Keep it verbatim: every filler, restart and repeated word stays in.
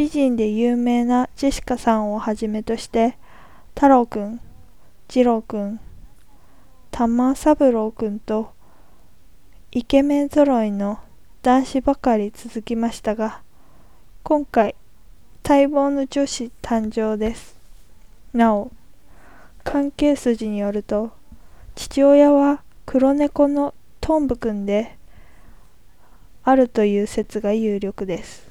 美人で有名なジェシカさんをはじめとして、太郎くん、次郎くん、玉三郎くんとイケメン揃いの男子ばかり続きましたが、今回待望の女子誕生です。なお、関係筋によると、父親は黒猫のトンブくんであるという説が有力です。